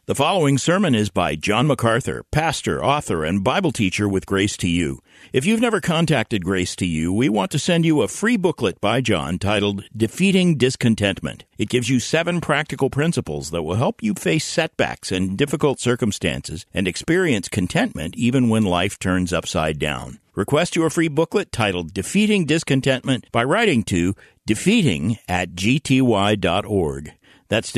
The following sermon is by John MacArthur, pastor, author, and Bible teacher with Grace to You. If you've never contacted Grace to You, we want to send you a free booklet by John titled Defeating Discontentment. It gives you 7 practical principles that will help you face setbacks and difficult circumstances and experience contentment even when life turns upside down. Request your free booklet titled Defeating Discontentment by writing to defeating@gty.org. That's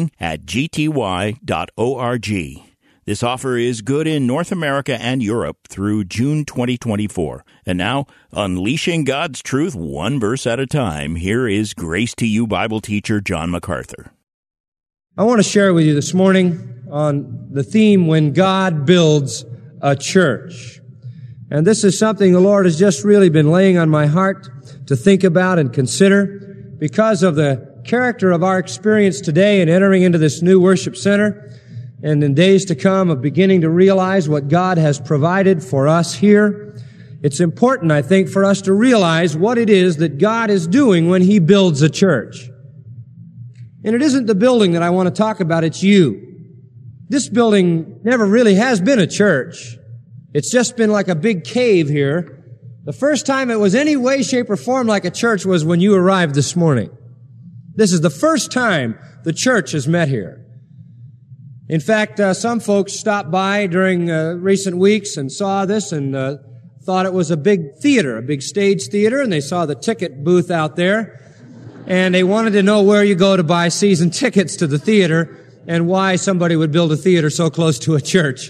defeating@gty.org. This offer is good in North America and Europe through June 2024. And now, unleashing God's truth one verse at a time, here is Grace to You Bible teacher John MacArthur. I want to share with you this morning on the theme, When God Builds a Church. And this is something the Lord has just really been laying on my heart to think about and consider because of the character of our experience today in entering into this new worship center and in days to come of beginning to realize what God has provided for us here. It's important, I think, for us to realize what it is that God is doing when He builds a church. And it isn't the building that I want to talk about, it's you. This building never really has been a church. It's just been like a big cave here. The first time it was any way, shape, or form like a church was when you arrived this morning. This is the first time the church has met here. In fact, some folks stopped by during recent weeks and saw this and thought it was a big theater, a big stage theater, and they saw the ticket booth out there, and they wanted to know where you go to buy season tickets to the theater and why somebody would build a theater so close to a church.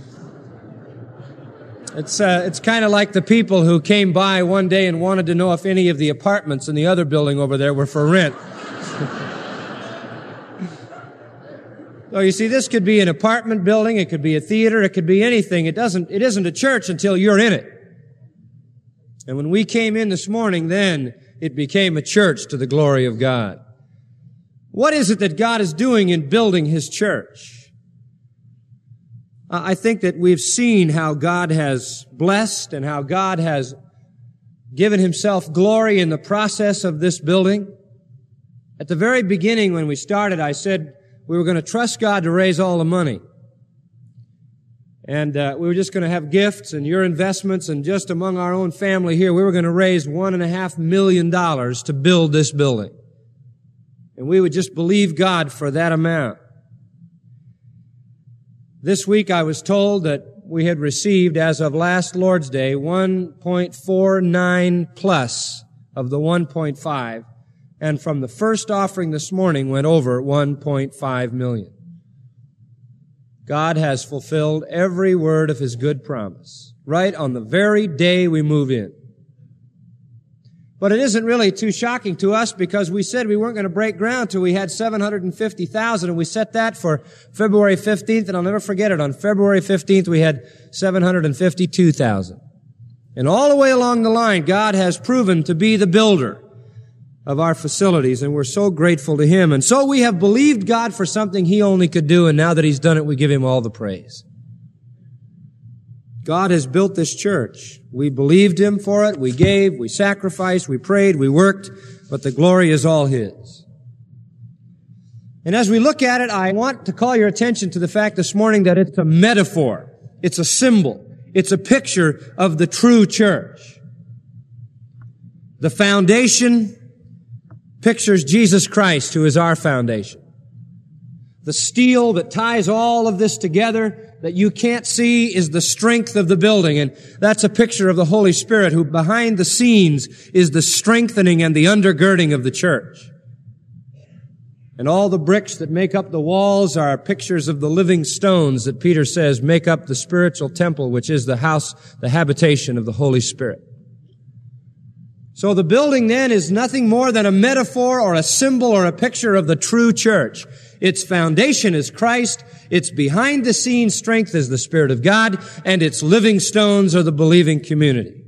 It's kind of like the people who came by one day and wanted to know if any of the apartments in the other building over there were for rent. So you see, this could be an apartment building, it could be a theater, it could be anything. It isn't a church until you're in it. And when we came in this morning, then it became a church to the glory of God. What is it that God is doing in building His church? I think that we've seen how God has blessed and how God has given Himself glory in the process of this building. At the very beginning when we started, I said we were going to trust God to raise all the money. And we were just going to have gifts and your investments, and just among our own family here, we were going to raise $1.5 million to build this building. And we would just believe God for that amount. This week I was told that we had received, as of last Lord's Day, 1.49 plus of the 1.5. And from the first offering this morning went over 1.5 million. God has fulfilled every word of His good promise, right on the very day we move in. But it isn't really too shocking to us because we said we weren't going to break ground till we had 750,000, and we set that for February 15th, and I'll never forget it. On February 15th, we had 752,000. And all the way along the line, God has proven to be the builder of our facilities, and we're so grateful to Him. And so we have believed God for something He only could do, and now that He's done it, we give Him all the praise. God has built this church. We believed Him for it, we gave, we sacrificed, we prayed, we worked, but the glory is all His. And as we look at it, I want to call your attention to the fact this morning that it's a metaphor. It's a symbol. It's a picture of the true church. The foundation pictures Jesus Christ, who is our foundation. The steel that ties all of this together that you can't see is the strength of the building. And that's a picture of the Holy Spirit, who behind the scenes is the strengthening and the undergirding of the church. And all the bricks that make up the walls are pictures of the living stones that Peter says make up the spiritual temple, which is the house, the habitation of the Holy Spirit. So the building then is nothing more than a metaphor or a symbol or a picture of the true church. Its foundation is Christ, its behind-the-scenes strength is the Spirit of God, and its living stones are the believing community.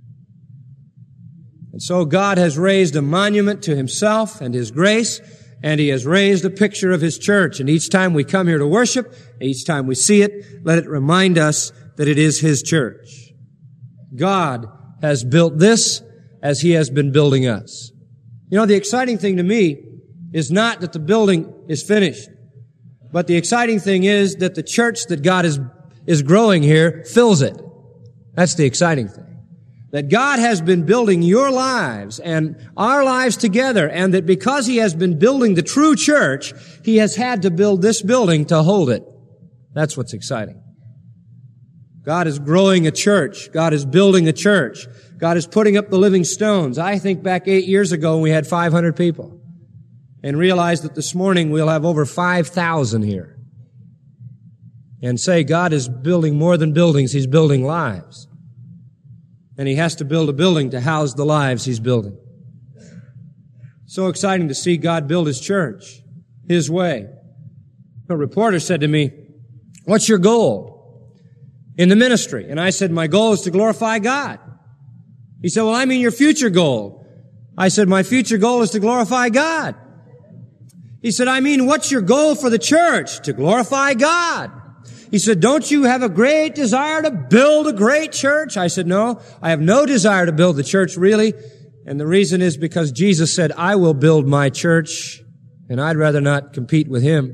And so God has raised a monument to Himself and His grace, and He has raised a picture of His church. And each time we come here to worship, each time we see it, let it remind us that it is His church. God has built this as He has been building us. You know, the exciting thing to me is not that the building is finished. But the exciting thing is that the church that God is growing here fills it. That's the exciting thing. That God has been building your lives and our lives together, and that because He has been building the true church, He has had to build this building to hold it. That's what's exciting. God is growing a church. God is building a church. God is putting up the living stones. I think back 8 years ago we had 500 people, and realized that this morning we'll have over 5,000 here. And say God is building more than buildings, He's building lives. And He has to build a building to house the lives He's building. So exciting to see God build His church His way. A reporter said to me, "What's your goal in the ministry?" And I said, "My goal is to glorify God." He said, "Well, I mean your future goal." I said, "My future goal is to glorify God." He said, "I mean, what's your goal for the church?" "To glorify God." He said, "Don't you have a great desire to build a great church?" I said, "No, I have no desire to build the church, really. And the reason is because Jesus said, 'I will build my church,' and I'd rather not compete with Him.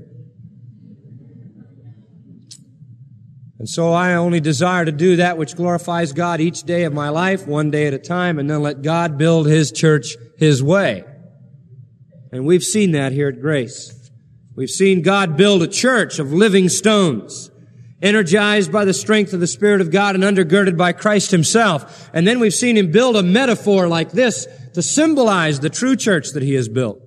And so I only desire to do that which glorifies God each day of my life, one day at a time, and then let God build His church His way." And we've seen that here at Grace. We've seen God build a church of living stones, energized by the strength of the Spirit of God and undergirded by Christ Himself. And then we've seen Him build a metaphor like this to symbolize the true church that He has built.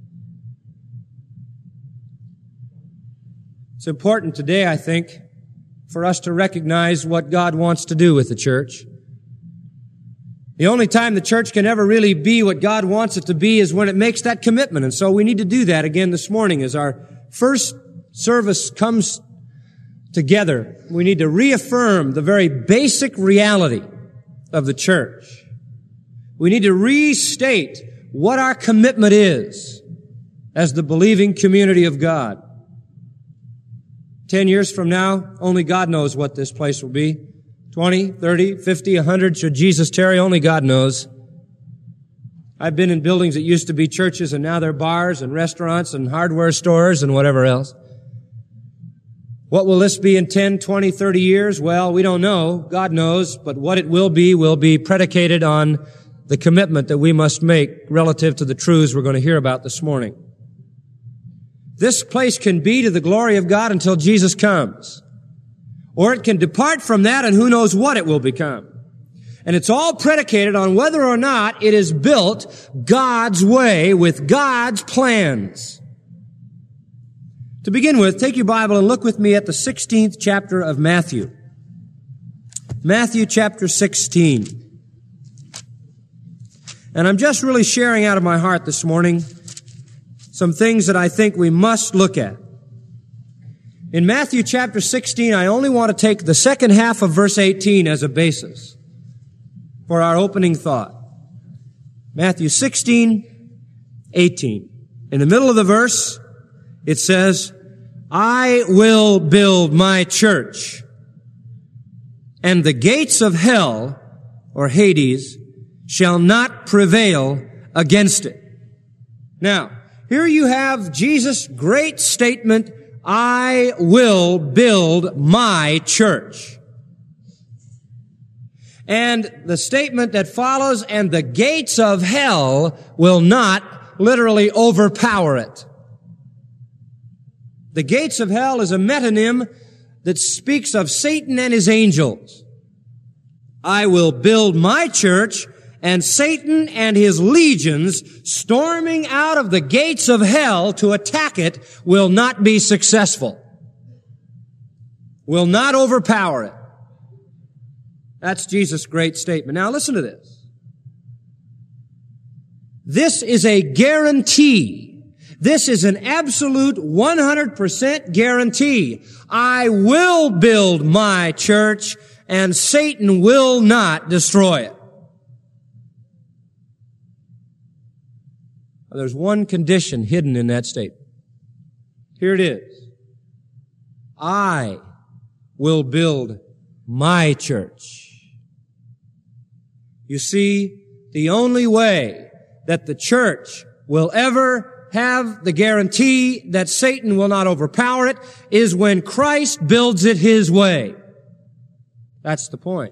It's important today, I think, for us to recognize what God wants to do with the church. The only time the church can ever really be what God wants it to be is when it makes that commitment. And so we need to do that again this morning as our first service comes together. We need to reaffirm the very basic reality of the church. We need to restate what our commitment is as the believing community of God. 10 years from now, only God knows what this place will be. 20, 30, 50, 100, should Jesus tarry, only God knows. I've been in buildings that used to be churches, and now they're bars and restaurants and hardware stores and whatever else. What will this be in 10, 20, 30 years? Well, we don't know. God knows. But what it will be predicated on the commitment that we must make relative to the truths we're going to hear about this morning. This place can be to the glory of God until Jesus comes. Or it can depart from that, and who knows what it will become. And it's all predicated on whether or not it is built God's way with God's plans. To begin with, take your Bible and look with me at the 16th chapter of Matthew. Matthew chapter 16. And I'm just really sharing out of my heart this morning some things that I think we must look at. In Matthew chapter 16, I only want to take the second half of verse 18 as a basis for our opening thought. Matthew 16, 18. In the middle of the verse, it says, "I will build my church, and the gates of hell," or Hades, "shall not prevail against it." Now, here you have Jesus' great statement, "I will build my church." And the statement that follows, "and the gates of hell will not," literally overpower it. The gates of hell is a metonym that speaks of Satan and his angels. I will build my church, and Satan and his legions storming out of the gates of hell to attack it will not be successful. Will not overpower it. That's Jesus' great statement. Now listen to this. This is a guarantee. This is an absolute 100% guarantee. I will build my church, and Satan will not destroy it. There's one condition hidden in that statement. Here it is. I will build my church. You see, the only way that the church will ever have the guarantee that Satan will not overpower it is when Christ builds it His way. That's the point.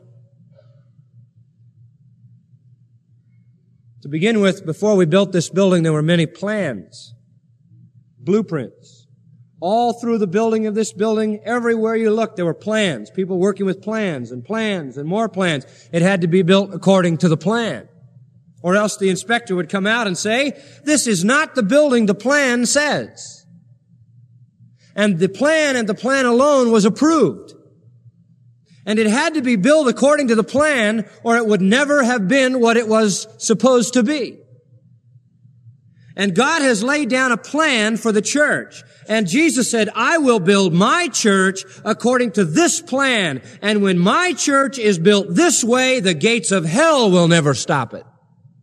To begin with, before we built this building, there were many plans, blueprints. All through the building of this building, everywhere you looked, there were plans. People working with plans and more plans. It had to be built according to the plan. Or else the inspector would come out and say, this is not the building the plan says. And the plan alone was approved. And it had to be built according to the plan, or it would never have been what it was supposed to be. And God has laid down a plan for the church. And Jesus said, I will build my church according to this plan. And when my church is built this way, the gates of hell will never stop it.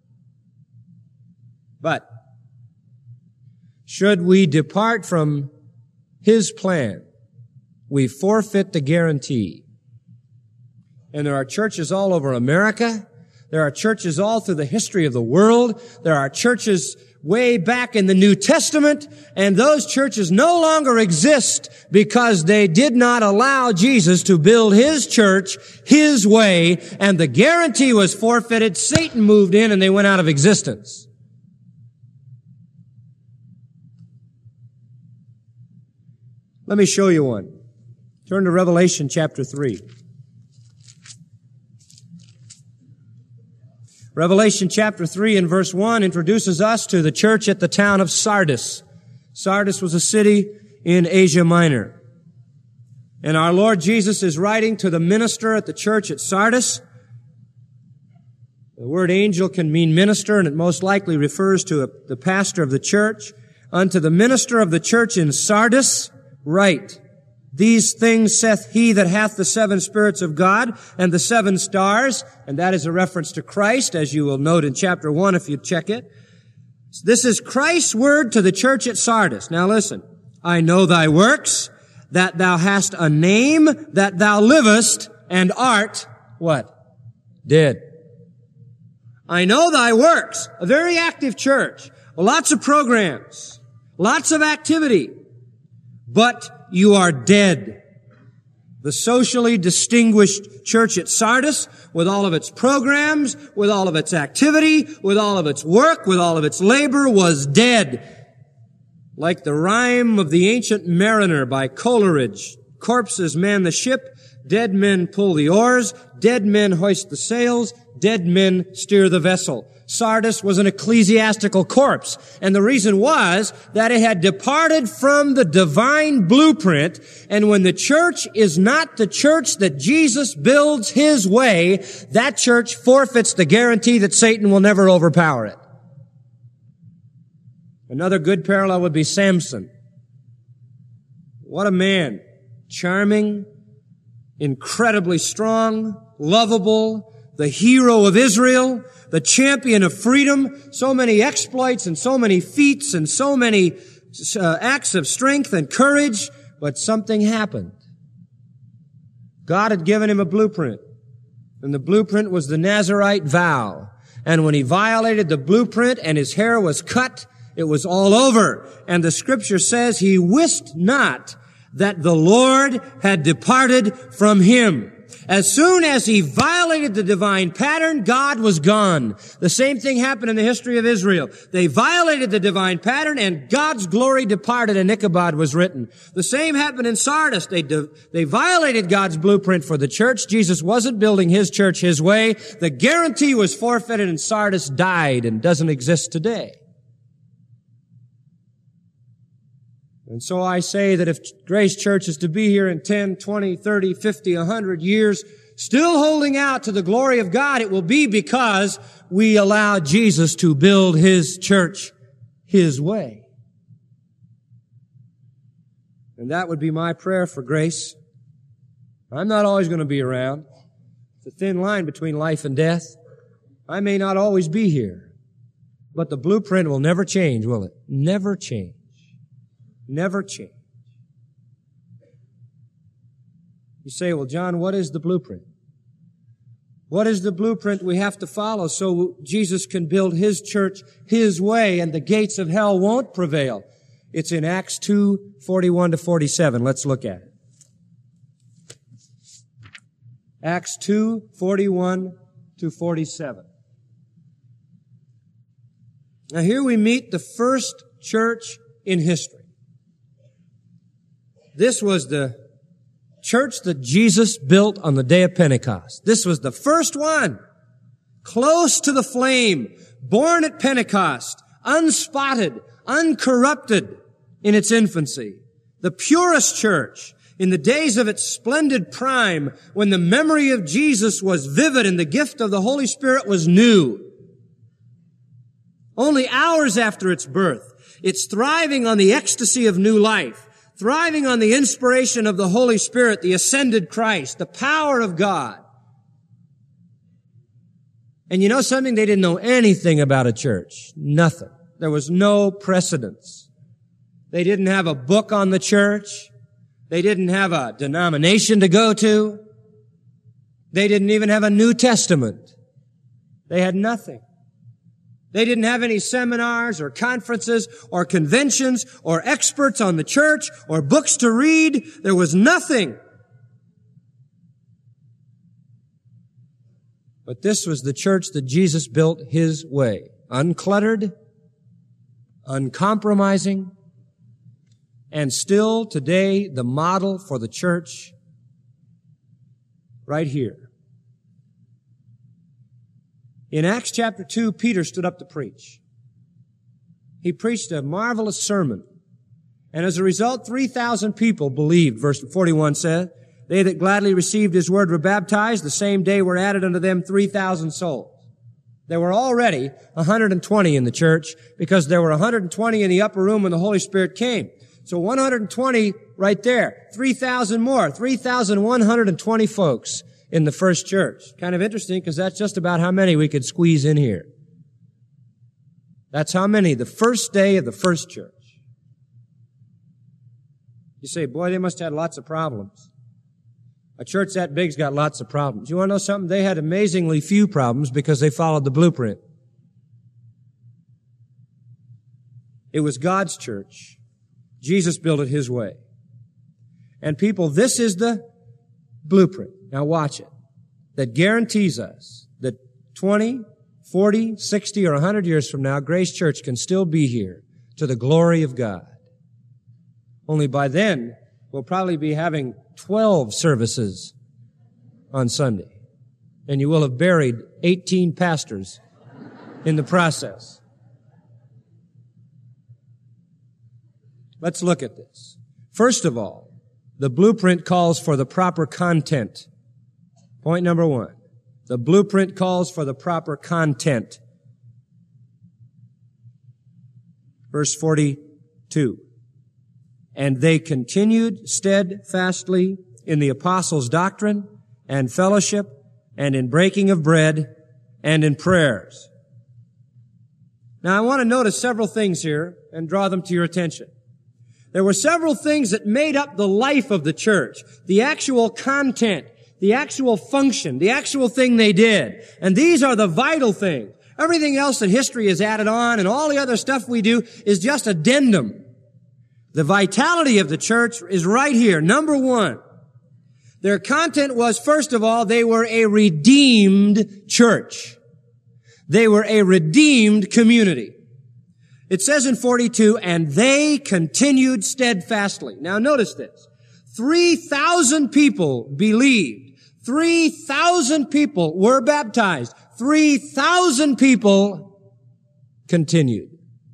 But should we depart from His plan, we forfeit the guarantee. And there are churches all over America. There are churches all through the history of the world. There are churches way back in the New Testament, and those churches no longer exist because they did not allow Jesus to build His church His way, and the guarantee was forfeited. Satan moved in and they went out of existence. Let me show you one. Turn to Revelation chapter 3. Revelation chapter 3 and verse 1 introduces us to the church at the town of Sardis. Sardis was a city in Asia Minor. And our Lord Jesus is writing to the minister at the church at Sardis. The word angel can mean minister, and it most likely refers to the pastor of the church. Unto the minister of the church in Sardis, write, these things saith he that hath the 7 spirits of God and the 7 stars, and that is a reference to Christ, as you will note in chapter 1 if you check it. This is Christ's word to the church at Sardis. Now listen, I know thy works, that thou hast a name, that thou livest, and art, what? Dead. I know thy works, a very active church, lots of programs, lots of activity, but you are dead. The socially distinguished church at Sardis, with all of its programs, with all of its activity, with all of its work, with all of its labor, was dead. Like the rhyme of the Ancient Mariner by Coleridge, corpses man the ship, dead men pull the oars, dead men hoist the sails, dead men steer the vessel. Sardis was an ecclesiastical corpse, and the reason was that it had departed from the divine blueprint, and when the church is not the church that Jesus builds His way, that church forfeits the guarantee that Satan will never overpower it. Another good parallel would be Samson. What a man. Charming, incredibly strong, lovable, the hero of Israel, the champion of freedom, so many exploits and so many feats and so many acts of strength and courage, but something happened. God had given him a blueprint, and the blueprint was the Nazirite vow. And when he violated the blueprint and his hair was cut, it was all over. And the scripture says he wist not that the Lord had departed from him. As soon as he violated the divine pattern, God was gone. The same thing happened in the history of Israel. They violated the divine pattern and God's glory departed and Ichabod was written. The same happened in Sardis. They violated God's blueprint for the church. Jesus wasn't building His church His way. The guarantee was forfeited and Sardis died and doesn't exist today. And so I say that if Grace Church is to be here in 10, 20, 30, 50, 100 years, still holding out to the glory of God, it will be because we allow Jesus to build His church His way. And that would be my prayer for Grace. I'm not always going to be around. It's a thin line between life and death. I may not always be here. But the blueprint will never change, will it? Never change. Never change. You say, well, John, what is the blueprint? What is the blueprint we have to follow so Jesus can build His church His way and the gates of hell won't prevail? It's in Acts 2:41 to 47. Let's look at it. Acts 2:41 to 47. Now here we meet the first church in history. This was the church that Jesus built on the day of Pentecost. This was the first one, close to the flame, born at Pentecost, unspotted, uncorrupted in its infancy. The purest church in the days of its splendid prime, when the memory of Jesus was vivid and the gift of the Holy Spirit was new. Only hours after its birth, it's thriving on the ecstasy of new life, thriving on the inspiration of the Holy Spirit, the ascended Christ, the power of God. And you know something? They didn't know anything about a church. Nothing. There was no precedence. They didn't have a book on the church. They didn't have a denomination to go to. They didn't even have a New Testament. They had nothing. They didn't have any seminars or conferences or conventions or experts on the church or books to read. There was nothing. But this was the church that Jesus built His way. Uncluttered, uncompromising, and still today the model for the church right here. In Acts chapter 2, Peter stood up to preach. He preached a marvelous sermon. And as a result, 3,000 people believed, verse 41 said. They that gladly received His word were baptized. The same day were added unto them 3,000 souls. There were already 120 in the church because there were 120 in the upper room when the Holy Spirit came. So 120 right there. 3,000 more. 3,120 folks in the first church. Kind of interesting because that's just about how many we could squeeze in here. That's how many the first day of the first church. You say, boy, they must have had lots of problems. A church that big's got lots of problems. You want to know something? They had amazingly few problems because they followed the blueprint. It was God's church. Jesus built it His way. And people, this is the blueprint. Now watch it. That guarantees us that 20, 40, 60, or 100 years from now, Grace Church can still be here to the glory of God. Only by then, we'll probably be having 12 services on Sunday. And you will have buried 18 pastors in the process. Let's look at this. First of all, the blueprint calls for the proper content. Point number one. The blueprint calls for the proper content. Verse 42. And they continued steadfastly in the apostles' doctrine and fellowship and in breaking of bread and in prayers. Now I want to notice several things here and draw them to your attention. There were several things that made up the life of the church, the actual content, the actual function, the actual thing they did. And these are the vital things. Everything else in history is added on, and all the other stuff we do is just addendum. The vitality of the church is right here. Number one, their content was, first of all, they were a redeemed church. They were a redeemed community. It says in 42, and they continued steadfastly. Now notice this. 3,000 people believed. 3,000 people were baptized. 3,000 people continued.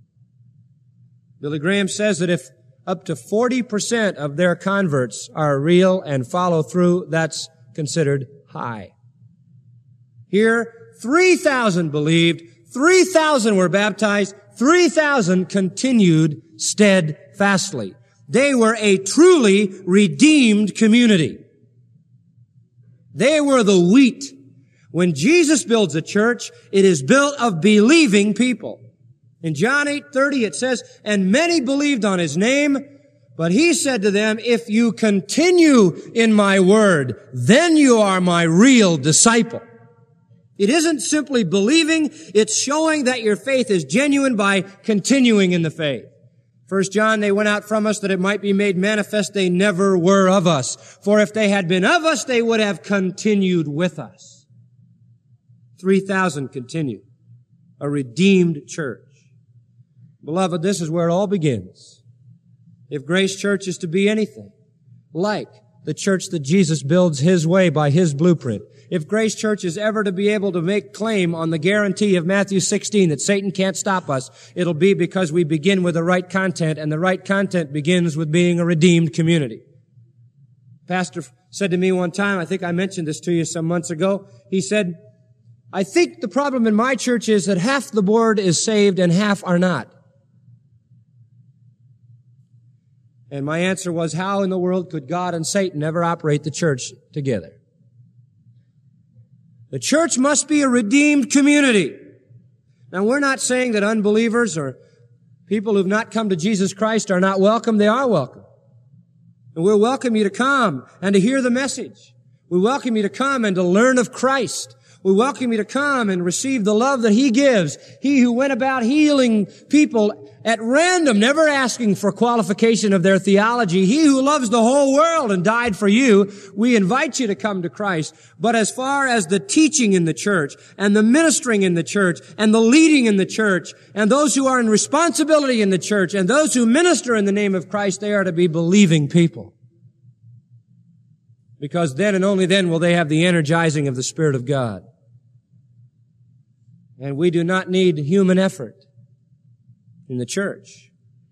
Billy Graham says that if up to 40% of their converts are real and follow through, that's considered high. Here, 3,000 believed, 3,000 were baptized, 3,000 continued steadfastly. They were a truly redeemed community. They were the wheat. When Jesus builds a church, it is built of believing people. In John 8:30 it says, and many believed on His name, but He said to them, if you continue in my word, then you are my real disciple. It isn't simply believing, it's showing that your faith is genuine by continuing in the faith. 1 John, they went out from us that it might be made manifest they never were of us. For if they had been of us, they would have continued with us. 3,000 continued. A redeemed church. Beloved, this is where it all begins. If Grace Church is to be anything like the church that Jesus builds His way by His blueprint, if Grace Church is ever to be able to make claim on the guarantee of Matthew 16 that Satan can't stop us, it'll be because we begin with the right content, and the right content begins with being a redeemed community. Pastor said to me one time, I think I mentioned this to you some months ago, he said, I think the problem in my church is that half the board is saved and half are not. And my answer was, how in the world could God and Satan ever operate the church together? The church must be a redeemed community. Now, we're not saying that unbelievers or people who've not come to Jesus Christ are not welcome. They are welcome. And we'll welcome you to come and to hear the message. We welcome you to come and to learn of Christ. We welcome you to come and receive the love that He gives. He who went about healing people at random, never asking for qualification of their theology. He who loves the whole world and died for you. We invite you to come to Christ. But as far as the teaching in the church and the ministering in the church and the leading in the church and those who are in responsibility in the church and those who minister in the name of Christ, they are to be believing people. Because then and only then will they have the energizing of the Spirit of God. And we do not need human effort in the church.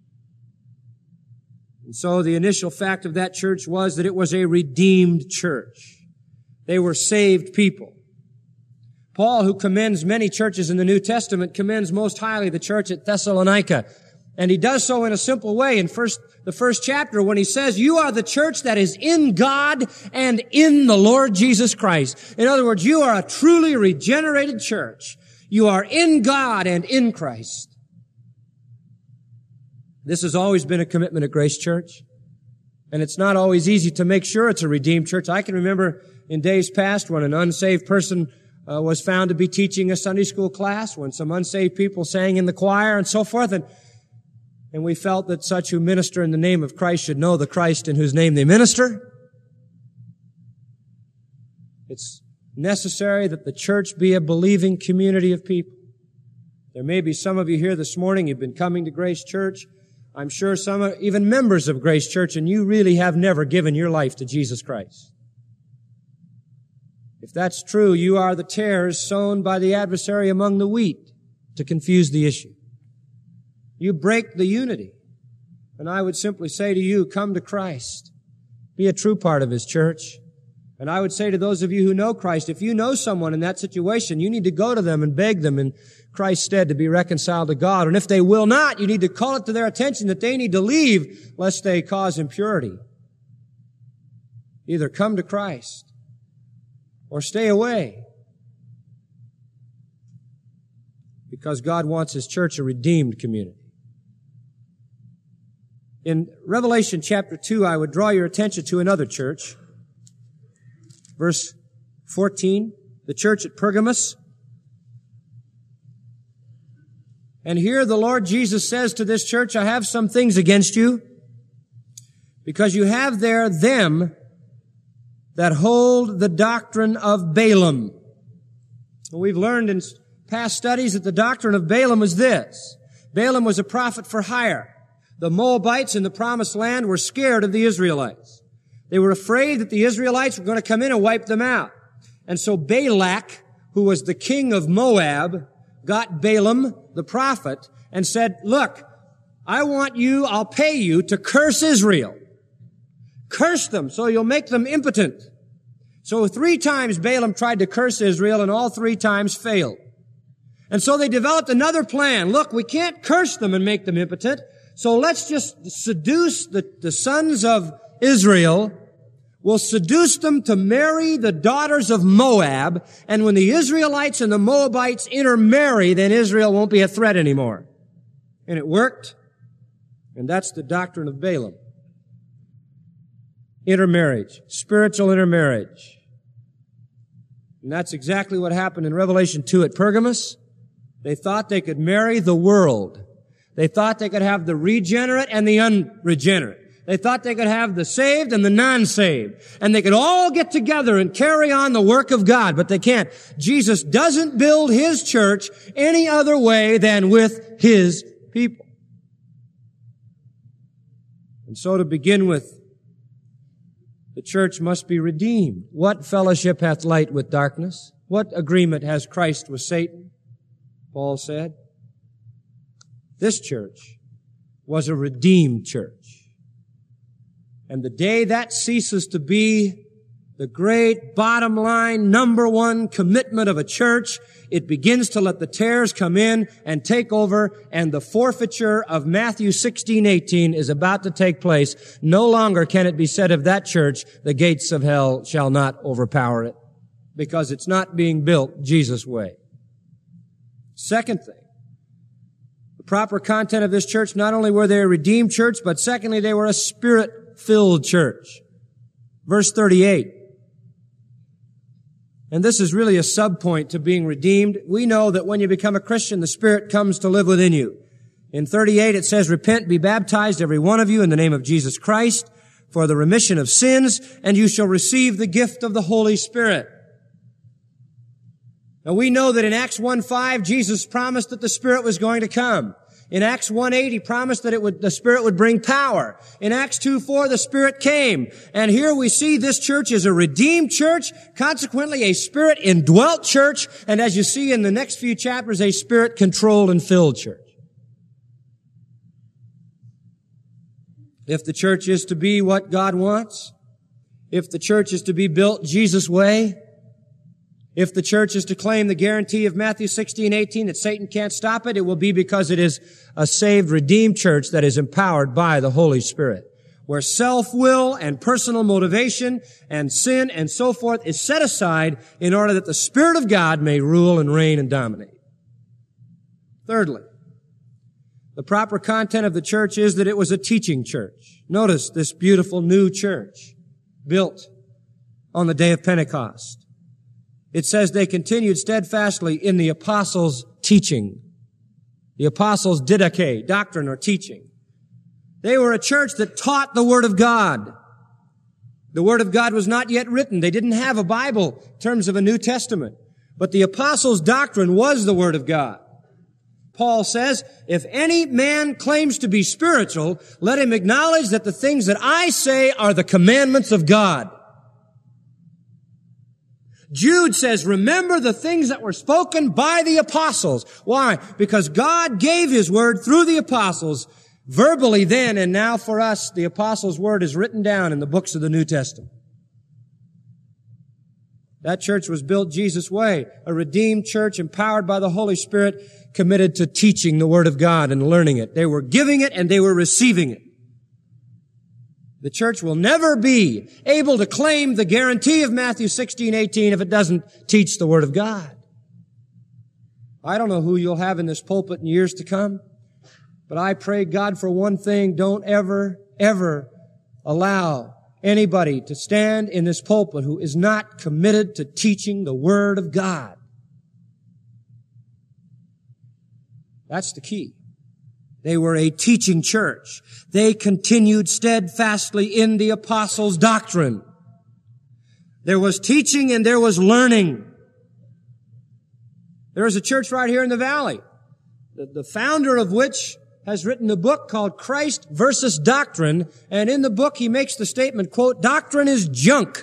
And so the initial fact of that church was that it was a redeemed church. They were saved people. Paul, who commends many churches in the New Testament, commends most highly the church at Thessalonica. And he does so in a simple way in the first chapter when he says, you are the church that is in God and in the Lord Jesus Christ. In other words, you are a truly regenerated church. You are in God and in Christ. This has always been a commitment at Grace Church. And it's not always easy to make sure it's a redeemed church. I can remember in days past when an unsaved person was found to be teaching a Sunday school class, when some unsaved people sang in the choir and so forth, and we felt that such who minister in the name of Christ should know the Christ in whose name they minister. It's necessary that the church be a believing community of people. There may be some of you here this morning, you've been coming to Grace Church. I'm sure some are even members of Grace Church, and you really have never given your life to Jesus Christ. If that's true, you are the tares sown by the adversary among the wheat to confuse the issue. You break the unity. And I would simply say to you, come to Christ. Be a true part of His church. And I would say to those of you who know Christ, if you know someone in that situation, you need to go to them and beg them in Christ's stead to be reconciled to God. And if they will not, you need to call it to their attention that they need to leave lest they cause impurity. Either come to Christ or stay away. Because God wants His church a redeemed community. In Revelation chapter 2, I would draw your attention to another church. Verse 14, the church at Pergamos. And here the Lord Jesus says to this church, I have some things against you, because you have there them that hold the doctrine of Balaam. And we've learned in past studies that the doctrine of Balaam was this. Balaam was a prophet for hire. The Moabites in the promised land were scared of the Israelites. They were afraid that the Israelites were going to come in and wipe them out. And so Balak, who was the king of Moab, got Balaam, the prophet, and said, look, I'll pay you to curse Israel. Curse them so you'll make them impotent. So 3 times Balaam tried to curse Israel, and all 3 times failed. And so they developed another plan. Look, we can't curse them and make them impotent, so let's just seduce the sons of Israel. We'll seduce them to marry the daughters of Moab, and when the Israelites and the Moabites intermarry, then Israel won't be a threat anymore. And it worked, and that's the doctrine of Balaam. Intermarriage, spiritual intermarriage. And that's exactly what happened in Revelation 2 at Pergamos. They thought they could marry the world. They thought they could have the regenerate and the unregenerate. They thought they could have the saved and the non-saved. And they could all get together and carry on the work of God, but they can't. Jesus doesn't build His church any other way than with His people. And so to begin with, the church must be redeemed. What fellowship hath light with darkness? What agreement has Christ with Satan? Paul said. This church was a redeemed church. And the day that ceases to be the great bottom line, number one commitment of a church, it begins to let the tares come in and take over, and the forfeiture of Matthew 16:18 is about to take place. No longer can it be said of that church, the gates of hell shall not overpower it, because it's not being built Jesus' way. Second thing, the proper content of this church, not only were they a redeemed church, but secondly, they were a Spirit-filled church. Verse 38. And this is really a subpoint to being redeemed. We know that when you become a Christian, the Spirit comes to live within you. In 38, it says, repent, be baptized, every one of you, in the name of Jesus Christ, for the remission of sins, and you shall receive the gift of the Holy Spirit. Now we know that in Acts 1:5, Jesus promised that the Spirit was going to come. In Acts 1:8, He promised that the Spirit would bring power. In Acts 2:4, the Spirit came. And here we see this church is a redeemed church, consequently a Spirit-indwelt church, and as you see in the next few chapters, a Spirit-controlled and filled church. If the church is to be what God wants, if the church is to be built Jesus' way, if the church is to claim the guarantee of Matthew 16:18 that Satan can't stop it, it will be because it is a saved, redeemed church that is empowered by the Holy Spirit, where self-will and personal motivation and sin and so forth is set aside in order that the Spirit of God may rule and reign and dominate. Thirdly, the proper content of the church is that it was a teaching church. Notice this beautiful new church built on the day of Pentecost. It says they continued steadfastly in the apostles' teaching. The apostles' didache, doctrine or teaching. They were a church that taught the Word of God. The Word of God was not yet written. They didn't have a Bible in terms of a New Testament. But the apostles' doctrine was the Word of God. Paul says, if any man claims to be spiritual, let him acknowledge that the things that I say are the commandments of God. Jude says, remember the things that were spoken by the apostles. Why? Because God gave His word through the apostles, verbally then, and now for us, the apostles' word is written down in the books of the New Testament. That church was built Jesus' way, a redeemed church empowered by the Holy Spirit, committed to teaching the Word of God and learning it. They were giving it and they were receiving it. The church will never be able to claim the guarantee of Matthew 16:18 if it doesn't teach the Word of God. I don't know who you'll have in this pulpit in years to come, but I pray God for one thing, don't ever, ever allow anybody to stand in this pulpit who is not committed to teaching the Word of God. That's the key. They were a teaching church. They continued steadfastly in the apostles' doctrine. There was teaching and there was learning. There is a church right here in the valley, the founder of which has written a book called Christ versus Doctrine, and in the book he makes the statement, quote, doctrine is junk.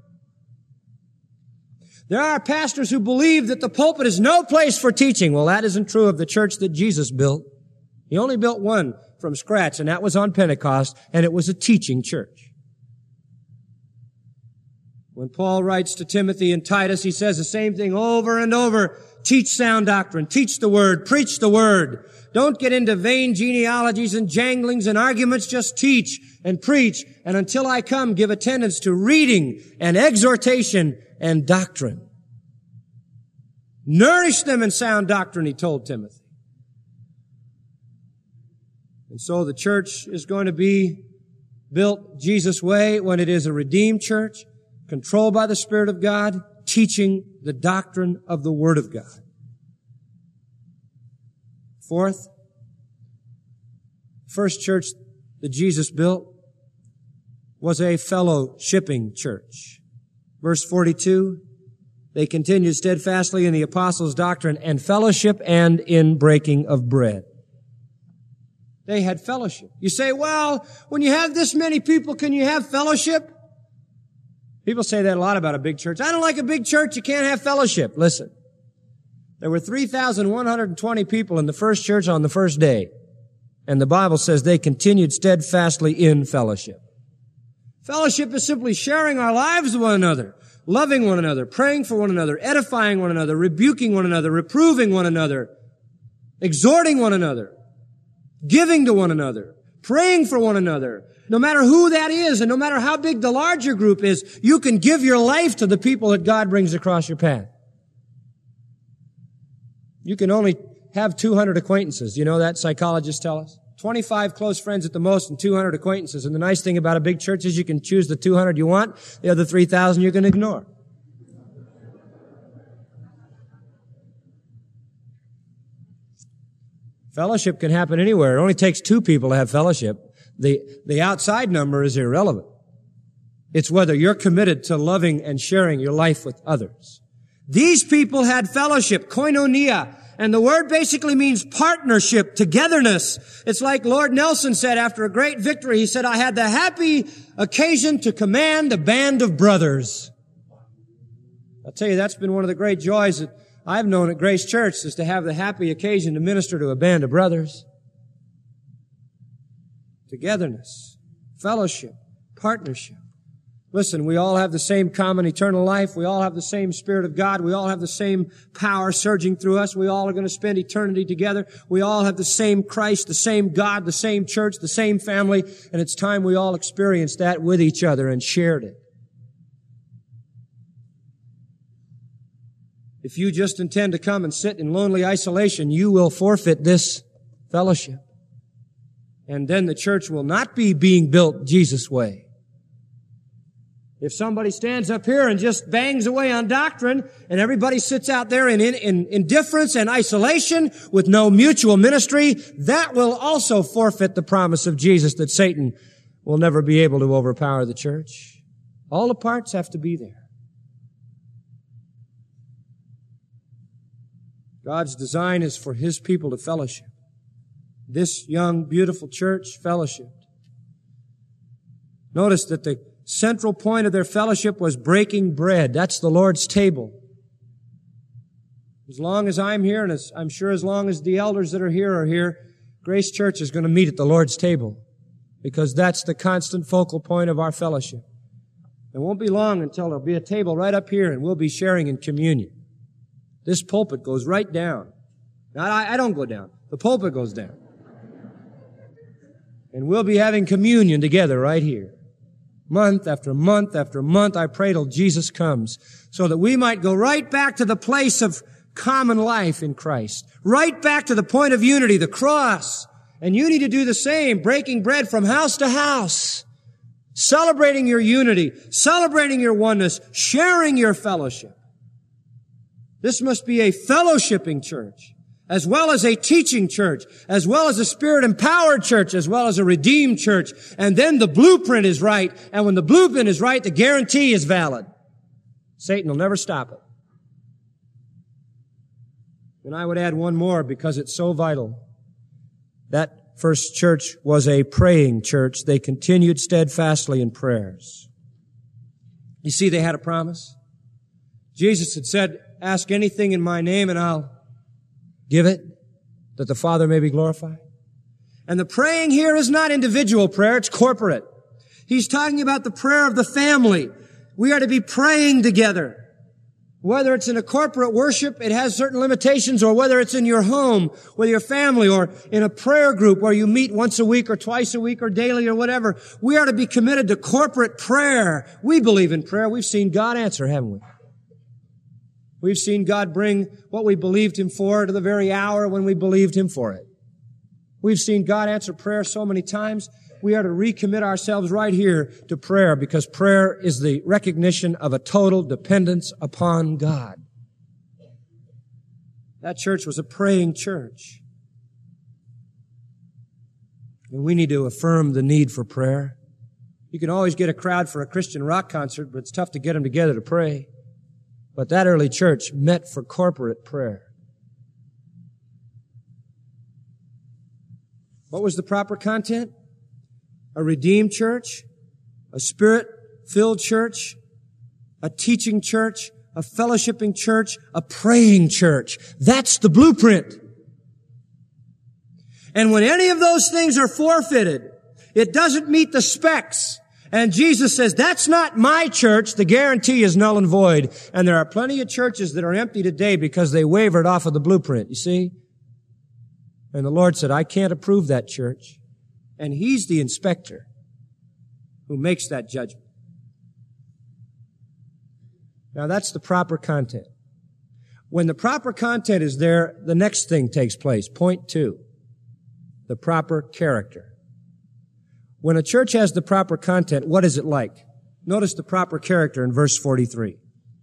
There are pastors who believe that the pulpit is no place for teaching. Well, that isn't true of the church that Jesus built. He only built one from scratch, and that was on Pentecost, and it was a teaching church. When Paul writes to Timothy and Titus, he says the same thing over and over. Teach sound doctrine. Teach the Word. Preach the Word. Don't get into vain genealogies and janglings and arguments. Just teach and preach. And until I come, give attendance to reading and exhortation and doctrine. Nourish them in sound doctrine, he told Timothy. And so the church is going to be built Jesus' way when it is a redeemed church, controlled by the Spirit of God, teaching the doctrine of the Word of God. Fourth, first church that Jesus built was a fellowshipping church. Verse 42, they continued steadfastly in the apostles' doctrine and fellowship and in breaking of bread. They had fellowship. You say, well, when you have this many people, can you have fellowship? People say that a lot about a big church. I don't like a big church. You can't have fellowship. Listen, there were 3,120 people in the first church on the first day. And the Bible says they continued steadfastly in fellowship. Fellowship is simply sharing our lives with one another, loving one another, praying for one another, edifying one another, rebuking one another, reproving one another, exhorting one another, giving to one another, praying for one another. No matter who that is and no matter how big the larger group is, you can give your life to the people that God brings across your path. You can only have 200 acquaintances. You know that, psychologists tell us? 25 close friends at the most and 200 acquaintances. And the nice thing about a big church is you can choose the 200 you want. The other 3,000 you can ignore. Fellowship can happen anywhere. It only takes 2 people to have fellowship. The outside number is irrelevant. It's whether you're committed to loving and sharing your life with others. These people had fellowship, koinonia. And the word basically means partnership, togetherness. It's like Lord Nelson said after a great victory. He said, I had the happy occasion to command a band of brothers. I'll tell you, that's been one of the great joys that I've known at Grace Church, is to have the happy occasion to minister to a band of brothers. Togetherness, fellowship, partnership. Listen, we all have the same common eternal life. We all have the same Spirit of God. We all have the same power surging through us. We all are going to spend eternity together. We all have the same Christ, the same God, the same church, the same family. And it's time we all experienced that with each other and shared it. If you just intend to come and sit in lonely isolation, you will forfeit this fellowship. And then the church will not be being built Jesus' way. If somebody stands up here and just bangs away on doctrine and everybody sits out there in indifference and isolation with no mutual ministry, that will also forfeit the promise of Jesus that Satan will never be able to overpower the church. All the parts have to be there. God's design is for His people to fellowship. This young, beautiful church fellowshiped. Notice that the central point of their fellowship was breaking bread. That's the Lord's table. As long as I'm here, and I'm sure as long as the elders that are here, Grace Church is going to meet at the Lord's table, because that's the constant focal point of our fellowship. It won't be long until there'll be a table right up here and we'll be sharing in communion. This pulpit goes right down. Now, I don't go down. The pulpit goes down. And we'll be having communion together right here. Month after month after month, I pray till Jesus comes, so that we might go right back to the place of common life in Christ. Right back to the point of unity, the cross. And you need to do the same, breaking bread from house to house. Celebrating your unity, celebrating your oneness, sharing your fellowship. This must be a fellowshipping church, as well as a teaching church, as well as a Spirit-empowered church, as well as a redeemed church. And then the blueprint is right. And when the blueprint is right, the guarantee is valid. Satan will never stop it. And I would add one more because it's so vital. That first church was a praying church. They continued steadfastly in prayers. You see, they had a promise. Jesus had said, ask anything in my name and I'll give it, that the Father may be glorified. And the praying here is not individual prayer, it's corporate. He's talking about the prayer of the family. We are to be praying together. Whether it's in a corporate worship, it has certain limitations, or whether it's in your home with your family, or in a prayer group where you meet once a week or twice a week or daily or whatever. We are to be committed to corporate prayer. We believe in prayer. We've seen God answer, haven't we? We've seen God bring what we believed Him for to the very hour when we believed Him for it. We've seen God answer prayer so many times. We are to recommit ourselves right here to prayer, because prayer is the recognition of a total dependence upon God. That church was a praying church. And we need to affirm the need for prayer. You can always get a crowd for a Christian rock concert, but it's tough to get them together to pray. But that early church met for corporate prayer. What was the proper content? A redeemed church, a Spirit-filled church, a teaching church, a fellowshipping church, a praying church. That's the blueprint. And when any of those things are forfeited, it doesn't meet the specs. And Jesus says, that's not my church. The guarantee is null and void. And there are plenty of churches that are empty today because they wavered off of the blueprint, you see? And the Lord said, I can't approve that church. And He's the inspector who makes that judgment. Now that's the proper content. When the proper content is there, the next thing takes place. Point 2. The proper character. When a church has the proper content, what is it like? Notice the proper character in verse 43.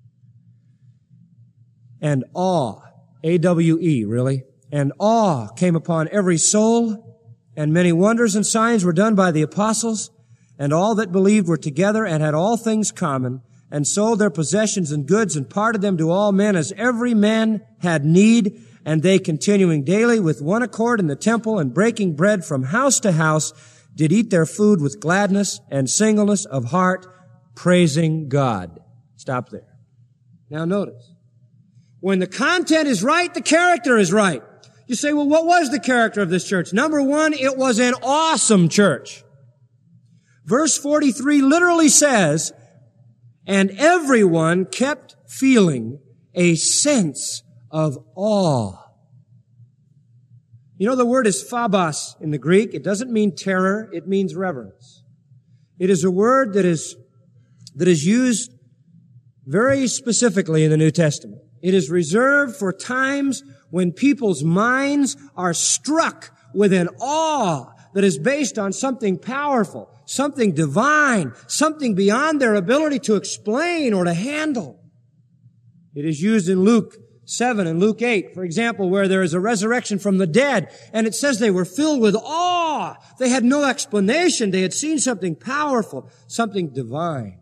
And awe, A-W-E, really, and awe came upon every soul, and many wonders and signs were done by the apostles, and all that believed were together and had all things common, and sold their possessions and goods and parted them to all men as every man had need, and they continuing daily with one accord in the temple and breaking bread from house to house did eat their food with gladness and singleness of heart, praising God. Stop there. Now notice. When the content is right, the character is right. You say, well, what was the character of this church? Number one, it was an awesome church. Verse 43 literally says, and everyone kept feeling a sense of awe. You know, the word is phobos in the Greek. It doesn't mean terror. It means reverence. It is a word that is used very specifically in the New Testament. It is reserved for times when people's minds are struck with an awe that is based on something powerful, something divine, something beyond their ability to explain or to handle. It is used in Luke 7 and Luke 8, for example, where there is a resurrection from the dead, and it says they were filled with awe. They had no explanation. They had seen something powerful, something divine.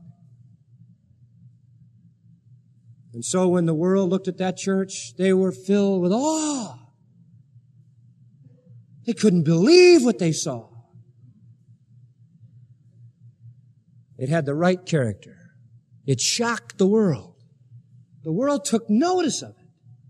And so when the world looked at that church, they were filled with awe. They couldn't believe what they saw. It had the right character. It shocked the world. The world took notice of it.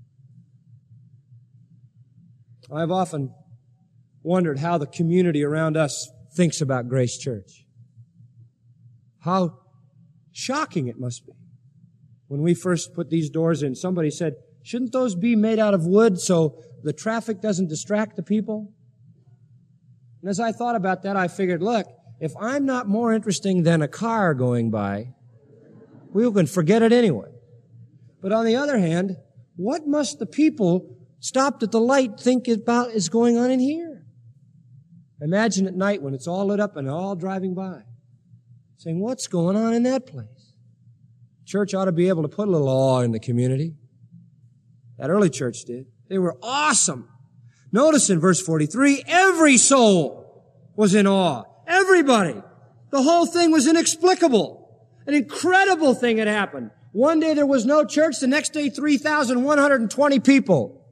I've often wondered how the community around us thinks about Grace Church. How shocking it must be. When we first put these doors in, somebody said, shouldn't those be made out of wood so the traffic doesn't distract the people? And as I thought about that, I figured, look, if I'm not more interesting than a car going by, we can forget it anyway. But on the other hand, what must the people stopped at the light think about is going on in here? Imagine at night when it's all lit up and all driving by, saying, what's going on in that place? Church ought to be able to put a little awe in the community. That early church did. They were awesome. Notice in verse 43, every soul was in awe. Everybody. The whole thing was inexplicable. An incredible thing had happened. One day there was no church, the next day 3,120 people.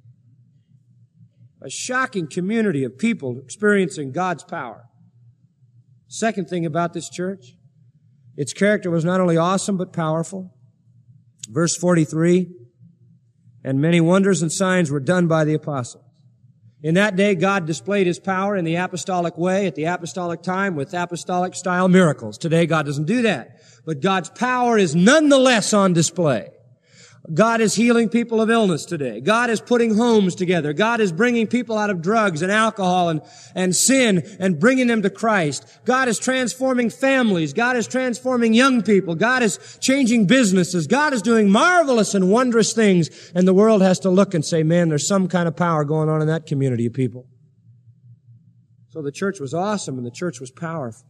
A shocking community of people experiencing God's power. Second thing about this church, its character was not only awesome but powerful. Verse 43, and many wonders and signs were done by the apostles. In that day, God displayed His power in the apostolic way, at the apostolic time, with apostolic-style miracles. Today, God doesn't do that. But God's power is nonetheless on display. God is healing people of illness today. God is putting homes together. God is bringing people out of drugs and alcohol and sin and bringing them to Christ. God is transforming families. God is transforming young people. God is changing businesses. God is doing marvelous and wondrous things. And the world has to look and say, man, there's some kind of power going on in that community of people. So the church was awesome and the church was powerful.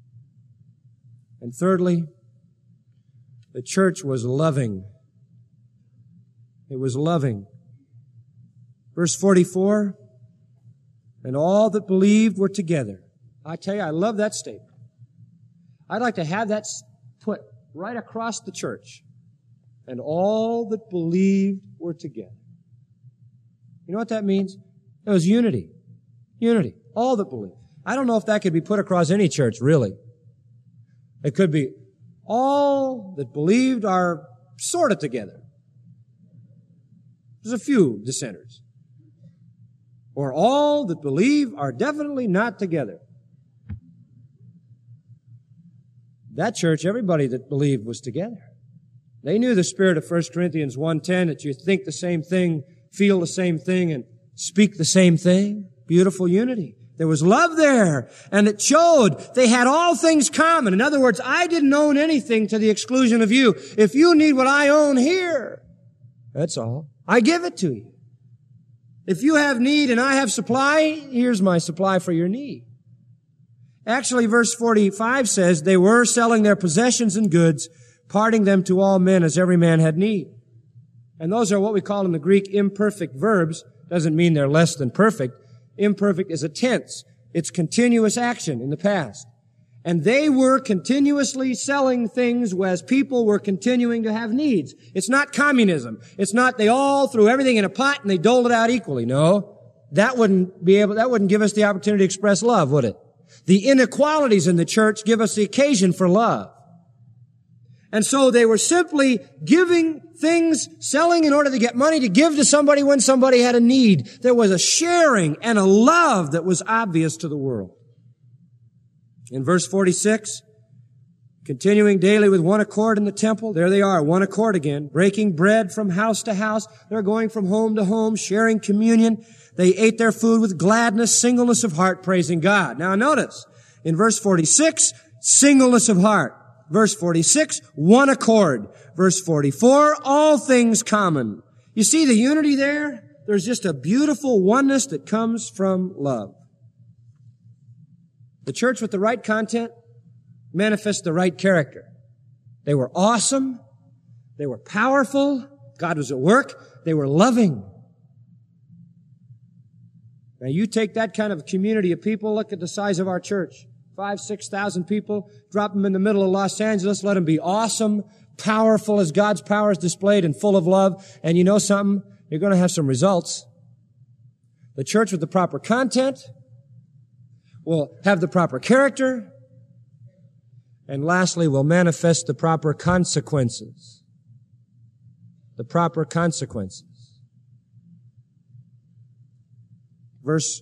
And thirdly, the church was loving It was loving. Verse 44, and all that believed were together. I tell you, I love that statement. I'd like to have that put right across the church. And all that believed were together. You know what that means? It was unity. Unity. All that believed. I don't know if that could be put across any church, really. It could be all that believed are sort of together. There's a few dissenters. Or all that believe are definitely not together. That church, everybody that believed was together. They knew the spirit of 1 Corinthians 1:10, that you think the same thing, feel the same thing, and speak the same thing. Beautiful unity. There was love there, and it showed they had all things common. In other words, I didn't own anything to the exclusion of you. If you need what I own, here. That's all. I give it to you. If you have need and I have supply, here's my supply for your need. Actually, verse 45 says, they were selling their possessions and goods, parting them to all men as every man had need. And those are what we call in the Greek imperfect verbs. Doesn't mean they're less than perfect. Imperfect is a tense. It's continuous action in the past. And they were continuously selling things as people were continuing to have needs. It's not communism. It's not they all threw everything in a pot and they doled it out equally. No. That wouldn't give us the opportunity to express love, would it? The inequalities in the church give us the occasion for love. And so they were simply giving things, selling in order to get money to give to somebody when somebody had a need. There was a sharing and a love that was obvious to the world. In verse 46, continuing daily with one accord in the temple, there they are, one accord again, breaking bread from house to house. They're going from home to home, sharing communion. They ate their food with gladness, singleness of heart, praising God. Now notice, in verse 46, singleness of heart. Verse 46, one accord. Verse 44, all things common. You see the unity there? There's just a beautiful oneness that comes from love. The church with the right content manifests the right character. They were awesome. They were powerful. God was at work. They were loving. Now you take that kind of community of people, look at the size of our church. 5,000, 6,000 people, drop them in the middle of Los Angeles, let them be awesome, powerful as God's power is displayed and full of love. And you know something? You're going to have some results. The church with the proper content will have the proper character, and lastly, will manifest the proper consequences. The proper consequences. Verse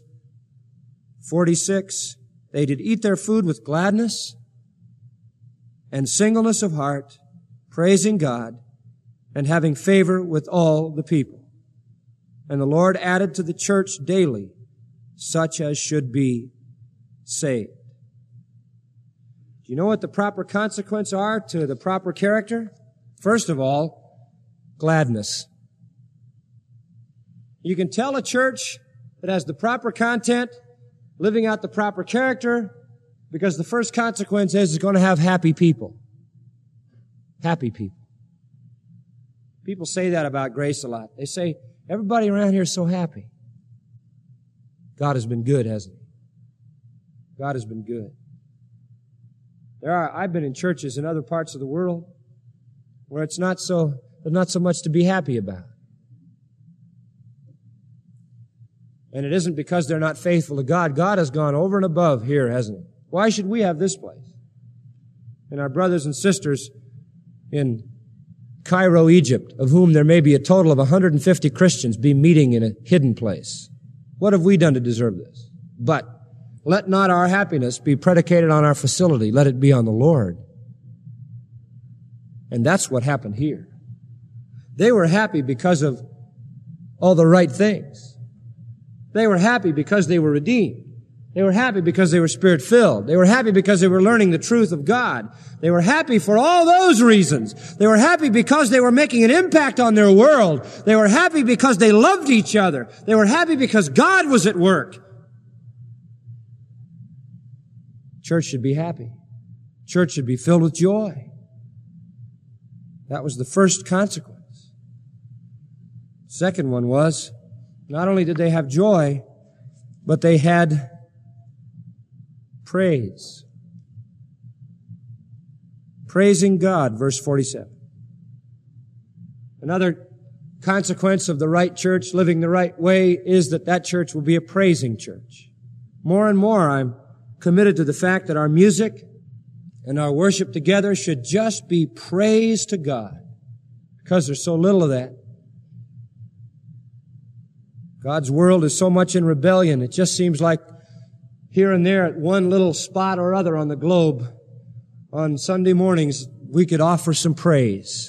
46, they did eat their food with gladness and singleness of heart, praising God and having favor with all the people. And the Lord added to the church daily such as should be saved. Do you know what the proper consequences are to the proper character? First of all, gladness. You can tell a church that has the proper content, living out the proper character, because the first consequence is it's going to have happy people. Happy people. People say that about Grace a lot. They say, everybody around here is so happy. God has been good, hasn't He? God has been good. I've been in churches in other parts of the world where there's not so much to be happy about. And it isn't because they're not faithful to God. God has gone over and above here, hasn't He? Why should we have this place? And our brothers and sisters in Cairo, Egypt, of whom there may be a total of 150 Christians, be meeting in a hidden place. What have we done to deserve this? But let not our happiness be predicated on our facility. Let it be on the Lord. And that's what happened here. They were happy because of all the right things. They were happy because they were redeemed. They were happy because they were Spirit-filled. They were happy because they were learning the truth of God. They were happy for all those reasons. They were happy because they were making an impact on their world. They were happy because they loved each other. They were happy because God was at work. Church should be happy. Church should be filled with joy. That was the first consequence. Second one was, not only did they have joy, but they had praise. Praising God, verse 47. Another consequence of the right church, living the right way, is that church will be a praising church. More and more, I'm committed to the fact that our music and our worship together should just be praise to God, because there's so little of that. God's world is so much in rebellion. It just seems like here and there at one little spot or other on the globe, on Sunday mornings, we could offer some praise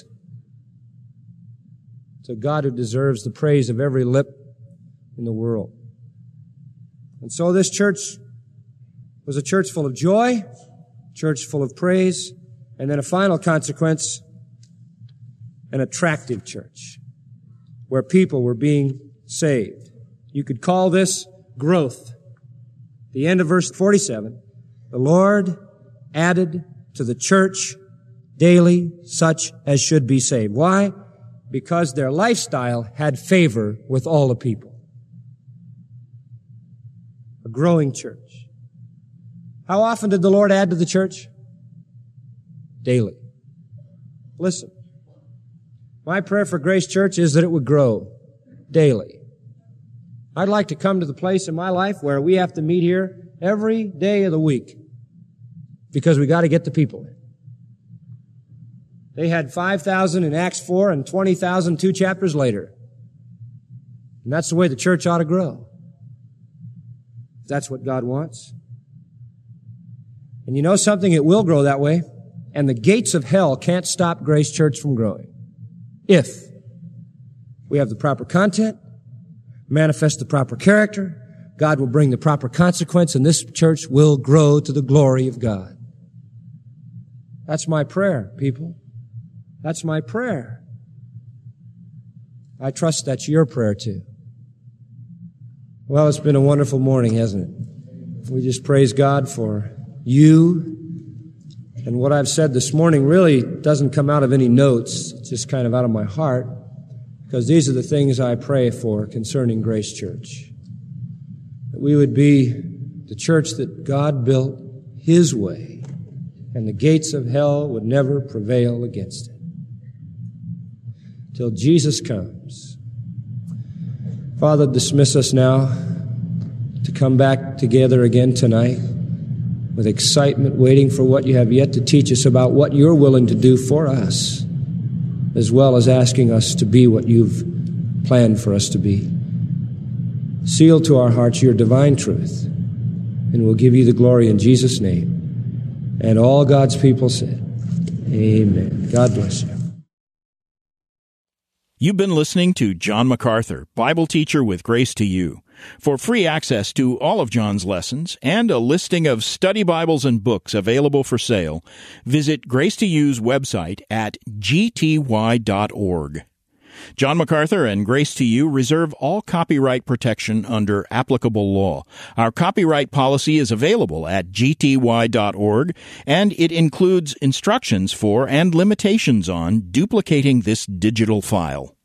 to God who deserves the praise of every lip in the world. And so this church was a church full of joy, church full of praise, and then a final consequence, an attractive church where people were being saved. You could call this growth. The end of verse 47, the Lord added to the church daily such as should be saved. Why? Because their lifestyle had favor with all the people. A growing church. How often did the Lord add to the church? Daily. Listen. My prayer for Grace Church is that it would grow daily. I'd like to come to the place in my life where we have to meet here every day of the week because we got to get the people in. They had 5,000 in Acts 4 and 20,000 2 chapters later. And that's the way the church ought to grow. That's what God wants. And you know something? It will grow that way. And the gates of hell can't stop Grace Church from growing. If we have the proper content, manifest the proper character, God will bring the proper consequence, and this church will grow to the glory of God. That's my prayer, people. That's my prayer. I trust that's your prayer too. Well, it's been a wonderful morning, hasn't it? We just praise God for you. And what I've said this morning really doesn't come out of any notes. It's just kind of out of my heart, because these are the things I pray for concerning Grace Church. That we would be the church that God built His way, and the gates of hell would never prevail against it. Till Jesus comes. Father, dismiss us now to come back together again tonight with excitement, waiting for what you have yet to teach us about what you're willing to do for us, as well as asking us to be what you've planned for us to be. Seal to our hearts your divine truth, and we'll give you the glory in Jesus' name. And all God's people said, amen. God bless you. You've been listening to John MacArthur, Bible teacher with Grace to You. For free access to all of John's lessons and a listing of study Bibles and books available for sale, visit Grace to You's website at gty.org. John MacArthur and Grace to You reserve all copyright protection under applicable law. Our copyright policy is available at gty.org, and it includes instructions for and limitations on duplicating this digital file.